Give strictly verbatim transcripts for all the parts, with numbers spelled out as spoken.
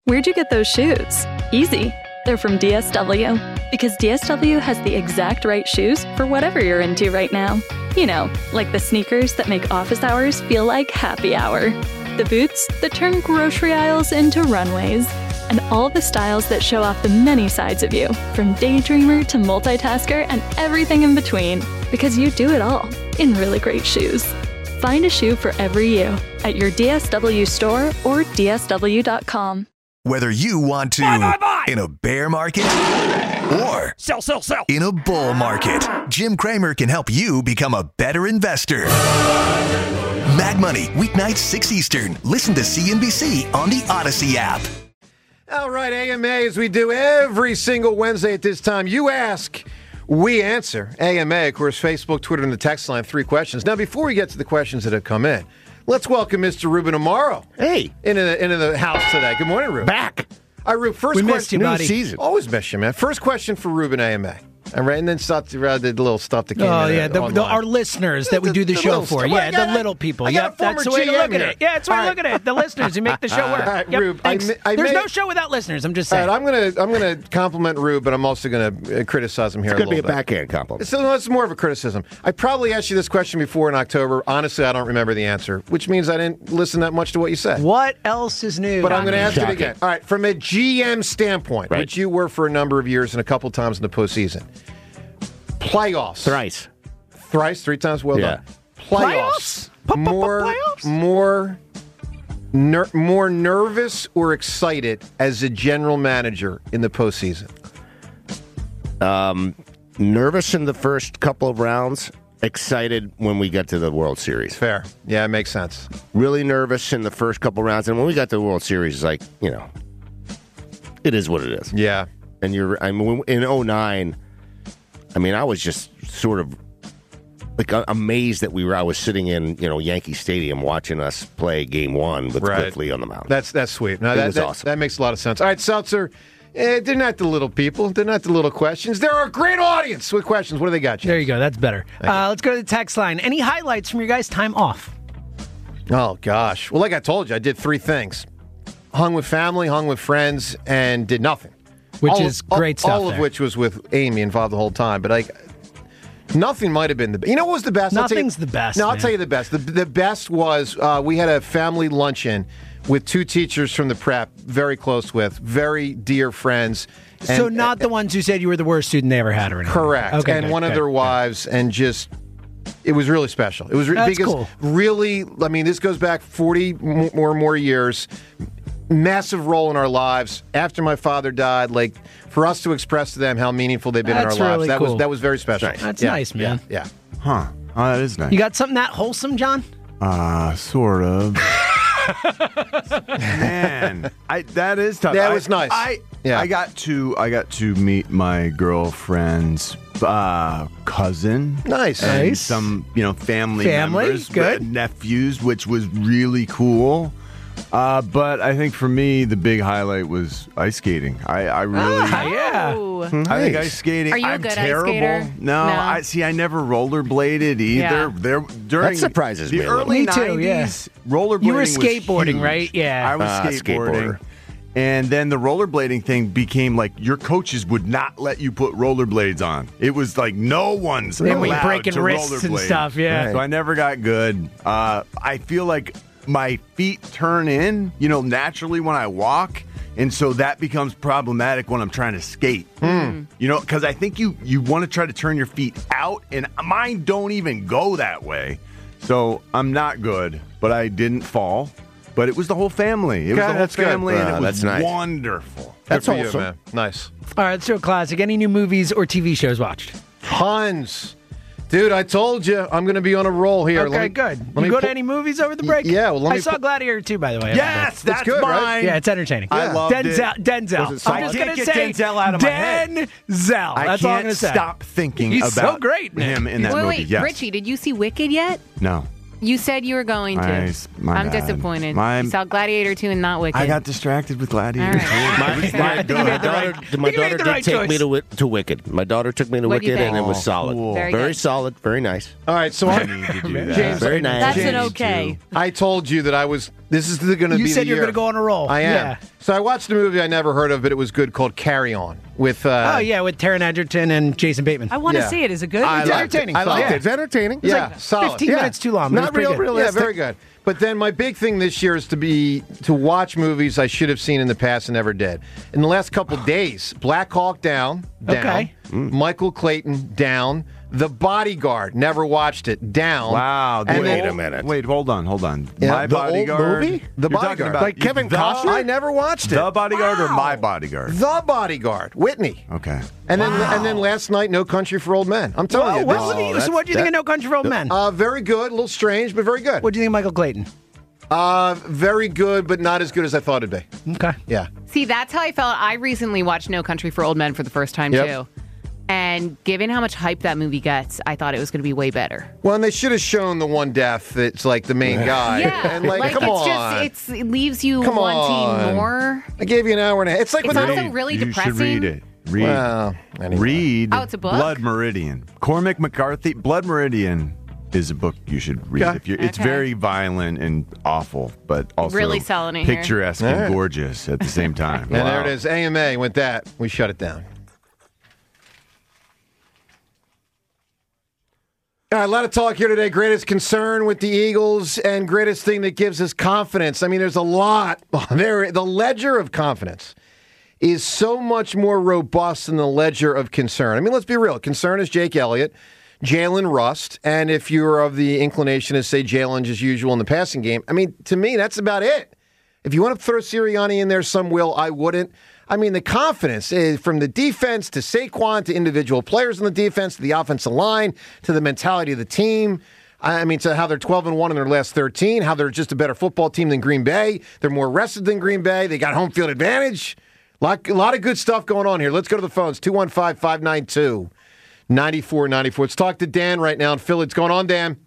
Where'd you get those shoes? Easy. They're from D S W. Because D S W has the exact right shoes for whatever you're into right now. You know, like the sneakers that make office hours feel like happy hour. The boots that turn grocery aisles into runways. And all the styles that show off the many sides of you, from daydreamer to multitasker and everything in between. Because you do it all in really great shoes. Find a shoe for every you at your D S W store or D S W dot com. Whether you want to buy, buy, buy. in a bear market or sell, sell, sell. in a bull market, Jim Cramer can help you become a better investor. Mad Money, weeknights six Eastern. Listen to C N B C on the Odyssey app. All right, A M A, as we do every single Wednesday at this time. You ask, we answer. A M A, of course, Facebook, Twitter, and the text line, three questions. Now, before we get to the questions that have come in, let's welcome Mister Ruben Amaro. Hey. Into the, into the house today. Good morning, Ruben. Back. All right, Ruben, first we question. Missed you, buddy. New season. Always miss you, man. First question for Ruben, A M A. All right, and then start to, uh, the little stuff that came oh, in. Oh, yeah, the, the, our listeners that we do the, the show for. Stuff. Yeah, got, the little people. Yeah, that's the way to look here. at it. Yeah, that's the way to look at it. The listeners who make the show work. All right, yep, Rube, thanks. I, I There's may, no show without listeners, I'm just saying. All right, I'm going to I'm gonna compliment Rube, but I'm also going to uh, criticize him here it's a little bit. It's going to be a backhand compliment. So, no, it's more of a criticism. I probably asked you this question before in October. Honestly, I don't remember the answer, which means I didn't listen that much to what you said. What else is new? But I'm going to ask Shocking. it again. All right, from a G M standpoint, right. which you were for a number of years and a couple times in the postseason, playoffs. Thrice. Thrice, three times, well yeah. done. Playoffs. Playoffs? More, Playoffs? more, ner- more nervous or excited as a general manager in the postseason? Um, nervous in the first couple of rounds. Excited when we got to the World Series. Fair. Yeah, it makes sense. Really nervous in the first couple of rounds. And when we got to the World Series, it's like, you know, it is what it is. Yeah. And you're, I mean, in oh nine, I mean, I was just sort of like amazed that we were, I was sitting in, you know, Yankee Stadium watching us play game one with right. Cliff Lee on the mound. That's that's sweet. No, it that, was that, awesome. That makes a lot of sense. All right, Seltzer, eh, they're not the little people. They're not the little questions. They're a great audience with questions. What do they got, James? There you go. That's better. Uh, let's go to the text line. Any highlights from your guys' time off? Oh, gosh. Well, like I told you, I did three things. Hung with family, hung with friends, and did nothing. Which all is of, great all, stuff All of there. which was with Amy involved the whole time. But I, nothing might have been the best. You know what was the best? I'll tell you- Nothing's the best, No, I'll man. tell you the best. The, the best was uh, we had a family luncheon with two teachers from the prep, very close with, very dear friends. And, so not the ones who said you were the worst student they ever had or anything? Correct. Okay, and good, one of good, their good. wives, and just, it was really special. It was re- That's because cool. really, I mean, this goes back forty m- or more years. Massive role in our lives. After my father died, like for us to express to them how meaningful they've been That's in our really lives, that cool. was that was very special. That's Yeah, nice, man. Yeah. Huh. Oh, that is nice. You got something that wholesome, John? Uh, sort of. Man, I that is tough. That I- was nice. I Yeah. I got to I got to meet my girlfriend's uh, cousin. Nice. And Nice. some you know family Family, members, good. uh, nephews, which was really cool. Uh, but I think for me the big highlight was ice skating. I, I really. Ah, yeah. Oh. I think ice skating. Are you a I'm good ice terrible. skater? No, No. I see. I never rollerbladed either. Yeah. There during That surprises the me a little. early Me too, yeah. nineties. Rollerblading. You were was skateboarding, huge. right? Yeah. I was Ah, skateboarding. skateboarder. And then the rollerblading thing became like your coaches would not let you put rollerblades on. It was like no one's Then we allowed breaking to wrists and rollerblade. stuff, yeah. So I never got good. Uh, I feel like my feet turn in, you know, naturally when I walk. And so that becomes problematic when I'm trying to skate. You know, because I think you, you want to try to turn your feet out, and mine don't even go that way. So I'm not good, but I didn't fall. But it was the whole family. It was Okay, the whole that's good. family, and Ah, it was that's nice. wonderful. That's Good for you, awesome. man. Nice. All right, let's do a classic. Any new movies or T V shows watched? Tons. Dude, I told you I'm going to be on a roll here. Okay, Let me- good. let You me go pull- to any movies over the break? Yeah, well, let I me saw pull- Gladiator two, by the way. Yes, that's good, right? mine. Yeah, it's entertaining. I loved Denzel, it. Denzel. Was it I'm I just can't going to get say Denzel out of my head. Denzel. I That's all I'm can't going to say. stop thinking He's about so great in it. him in that Wait, movie. wait, Yes. Richie, did you see Wicked yet? No. You said you were going to. Nice. My I'm bad. disappointed. My- You saw Gladiator two and not Wicked. I got distracted with Gladiator. All right. My, my, You my made the daughter, right- my you made daughter the did right take choice. me to, Wi- to Wicked. My daughter took me to What'd you Wicked, and think? it was Oh, solid. cool. Very Very good. solid. Very nice. All right, so I I, need to do that. James, Very nice. That's an James, okay. I told you that I was. This is going to be You said the you're year. going to go on a roll. I am. Yeah. So I watched a movie I never heard of, but it was good, called Carry On with. Uh, Oh, yeah, with Taron Egerton and Jason Bateman. I want to Yeah. see it. Is it good? I It's liked entertaining. It. I liked Yeah. it. It's entertaining. Yeah, like solid. fifteen Yeah. minutes too long. but Not it's pretty real, good. real. Yeah, very good. But then my big thing this year is to be to watch movies I should have seen in the past and never did. In the last couple days, Black Hawk Down, down. Okay. Michael Clayton, down. The Bodyguard, never watched it, down. Wow. And wait then- a minute. Wait, hold on, hold on. Yeah, My the old Bodyguard. movie? The You're talking Bodyguard. about Like Kevin the, Costner? I never watched it. The Bodyguard or Wow. My Bodyguard? The Bodyguard, Whitney. Okay. And then and then last night, No Country for Old Men. I'm telling Whoa, you, what, this- what do you- that's- so what do you think of that- No Country for Old Men? uh, very good, a little strange, but very good. what do you think of Michael Clayton? Uh, very good, but not as good as I thought it'd be. Okay. Yeah. See, that's how I felt. I recently watched No Country for Old Men for the first time, Yep. too. And given how much hype that movie gets, I thought it was going to be way better. Well, and they should have shown the one death that's like the main guy. Yeah. And like, come it's on. just, it's, it leaves you Come wanting on. more. I gave you an hour and a half. It's like It's when also they really you depressing. should read it. Read. Well, anyway. Read. Oh, it's a book? Blood Meridian. Cormac McCarthy. Blood Meridian is a book you should read. Okay. If you're, it's Okay. very violent and awful, but also Really selling it here. picturesque All and right. gorgeous at the same time. And Wow. there it is. A M A. With that, we shut it down. All right, a lot of talk here today. Greatest concern with the Eagles and greatest thing that gives us confidence. I mean, there's a lot there. The ledger of confidence is so much more robust than the ledger of concern. I mean, let's be real. Concern is Jake Elliott, Jalen Rust, and if you're of the inclination to say Jalen's as usual in the passing game, I mean, to me, that's about it. If you want to throw Sirianni in there, some will. I wouldn't. I mean, the confidence is from the defense to Saquon to individual players on the defense to the offensive line to the mentality of the team. I mean, to how they're twelve and one in their last thirteen, how they're just a better football team than Green Bay. They're more rested than Green Bay. They got home field advantage. A lot, a lot of good stuff going on here. Let's go to the phones. two one five, five nine two, nine four nine four. Let's talk to Dan right now in Philly. What's going on, Dan?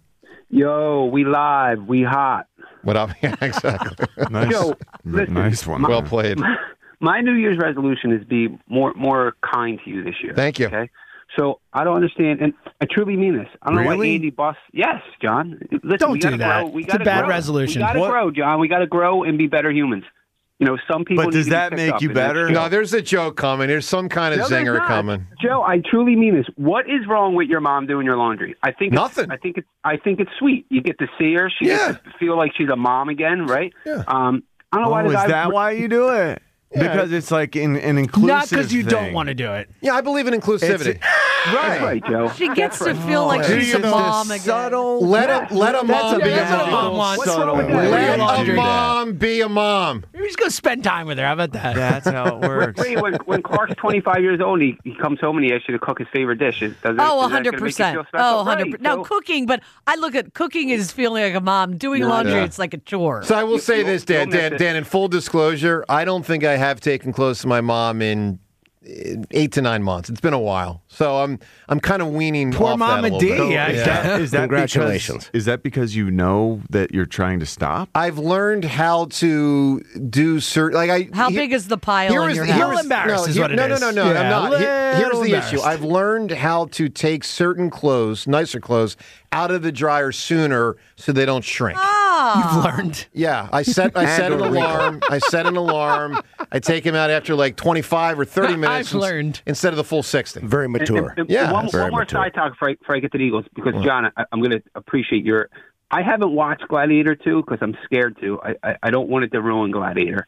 Yo, we live, we hot. What up? Yeah, exactly. Nice, Yo, listen, nice one. Well played. My New Year's resolution is be more more kind to you this year. Thank you. Okay, so I don't understand, and I truly mean this. I don't know why Really? Andy Bus. Yes, John. Listen, Don't we do gotta that. Grow. We It's a gotta bad grow. resolution. We got to What? grow, John. We got to grow and be better humans. You know, some people. But need does to be that picked make up, you and that's better? true. No, there's a joke coming. There's some kind of No, there's zinger not. coming. Joe, I truly mean this. What is wrong with your mom doing your laundry? I think it's- Nothing. I think it's. I think it's sweet. You get to see her. She Yeah. gets to feel like she's a mom again, right? Yeah. Um, I don't know why Oh, the is guy. that why you do it? Because it's like an, an inclusive Not because you don't thing. want to do it. Yeah, I believe in inclusivity. That's right, Joe. She gets That's to right. feel like Do she's you a know mom the again. subtle? Let a let a mom a- be a that's what a mom mom. wants. What's wrong with that? Let Let a laundry. mom be a mom. Maybe just go spend time with her. How about that? That's how it works. Wait, when, when Clark's twenty-five years old, he, he comes home and he asks you to cook his favorite dish. Does it, Oh, is that gonna one hundred make you percent. feel special? Oh, one hundred Right, percent. Now, so- cooking, but I look at cooking as feeling like a mom. Doing No, laundry, yeah. it's like a chore. So I will say you'll- this, Dan. you'll miss Dan, it. Dan, in full disclosure, I don't think I have taken close to my mom in in eight to nine months. It's been a while, so I'm I'm kind of weaning Poor off that a Mama little D. bit. Yeah. Is that, is that Congratulations. Because, is that because you know that you're trying to stop? I've learned how to do certain like I. How he- big is the pile Here in is- your here house? is- Little embarrassed no, is here- what it no, no, is. no, no, Yeah, I'm not. Here- here's little the issue. embarrassed. I've learned how to take certain clothes, nicer clothes, out of the dryer sooner so they don't shrink. You've learned. Yeah, I set I set an or recall. alarm. I set an alarm. I take him out after like twenty-five or thirty minutes. I've learned. instead of the full sixty. Very And- mature. and- and Yeah, one, very one more mature. side talk before I, before I get to the Eagles, because John, I, I'm going to appreciate your. I haven't watched Gladiator two because I'm scared to. I, I I don't want it to ruin Gladiator.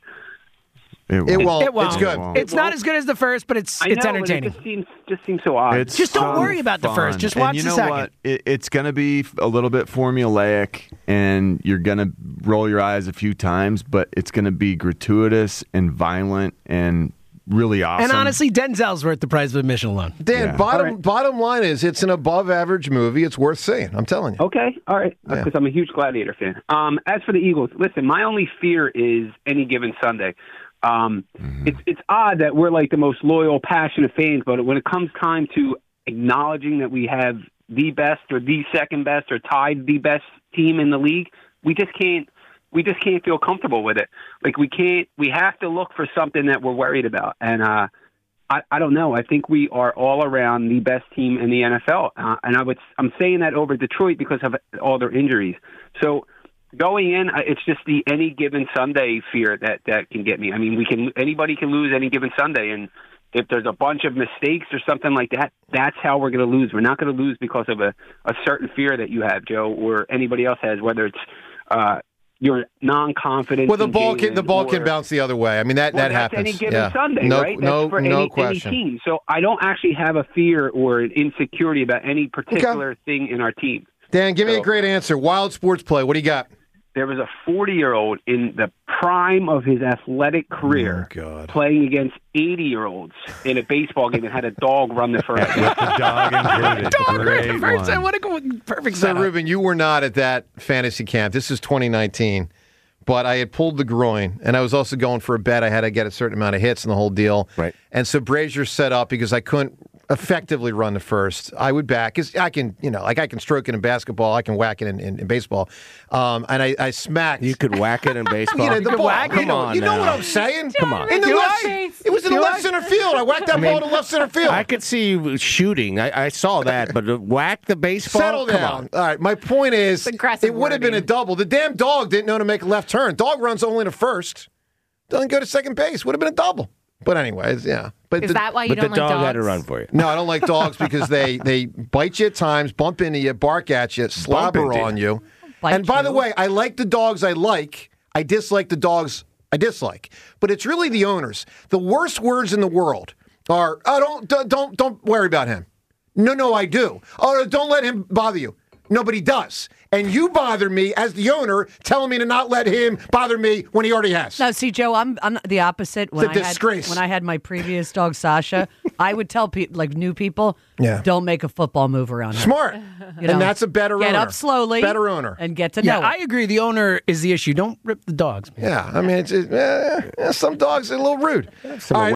It won't. It won't. It's good. won't. It's not as good as the first, but it's I it's know, but entertaining. It just seems just seems so odd. It's Just don't so worry about the first. fun. Just And watch you the know second. What? It, it's going to be a little bit formulaic, and you're going to roll your eyes a few times, but it's going to be gratuitous and violent and really awesome. And honestly, Denzel's worth the price of admission alone. Dan, Yeah. bottom All right. bottom line is it's an above average movie. It's worth seeing. I'm telling you. Okay, all right, Yeah. because I'm a huge Gladiator fan. Um, as for the Eagles, listen, my only fear is any given Sunday. Um, Mm-hmm. It's it's odd that we're like the most loyal, passionate fans, but when it comes time to acknowledging that we have the best or the second best or tied the best team in the league, we just can't. We just can't feel comfortable with it. Like we can't. We have to look for something that we're worried about. And uh, I, I don't know. I think we are all around the best team in the N F L. Uh, and I would. I'm saying that over Detroit because of all their injuries. So going in, it's just the any given Sunday fear that that can get me. I mean, we can. Anybody can lose any given Sunday, and if there's a bunch of mistakes or something like that, that's how we're going to lose. We're not going to lose because of a, a certain fear that you have, Joe, or anybody else has, whether it's uh, you're non-confident. Well, the ball can Jalen the ball or, can bounce the other way. I mean that well, that that's happens. any given yeah. Sunday, no, right? That's no, for no any, question. any team. So I don't actually have a fear or an insecurity about any particular okay. thing in our team. Dan, give so, me a great answer. Wild sports play. What do you got? There was a forty-year-old in the prime of his athletic career oh, playing against eighty-year-olds in a baseball game and had a dog run the first. With the dog included. Dog Great run the first. one. What a perfect So, setup. Ruben, you were not at that fantasy camp. This is twenty nineteen. But I had pulled the groin, and I was also going for a bet. I had to get a certain amount of hits and the whole deal. Right. And so Brazier set up because I couldn't effectively run the first. I would back because I can, you know, like I can stroke it in basketball, I can whack it in, in, in baseball. Um, and I, I smacked. You could whack it in baseball. You know, the could ball. whack it? Come on, you know now. what I'm saying? Come on. In the Do left, I? it was in the Do left I? center field. I whacked that ball to left center field. I could see you shooting. I, I saw that, but to whack the baseball. Settle Come down. on. All right. My point is, aggressive it would have been a wording. double. The damn dog didn't know to make a left turn. Dog runs only to first. Doesn't go to second base. Would have been a double. But anyways, yeah. But Is the, that why you But the don't like dog dogs? had to run for you. No, I don't like dogs because they, they bite you at times, bump into you, bark at you, slobber into you. on you. Bite and by the you. way, I like the dogs I like. I dislike the dogs I dislike. But it's really the owners. The worst words in the world are, "Oh, don't don't don't, don't worry about him." No, no, I do. "Oh, don't let him bother you." Nobody does. And you bother me as the owner, telling me to not let him bother me when he already has. Now, see, Joe, I'm I'm the opposite. When It's a I had, disgrace. When I had my previous dog, Sasha, I would tell people, like new people, Yeah. don't make a football move around her. Smart. You know, and that's a better get owner. up slowly, Better owner. and get to Yeah, know. I it. agree. The owner is the issue. Don't rip the dogs. Man. Yeah, I mean, it's, it's, eh, eh, some dogs are a little rude. Some All right,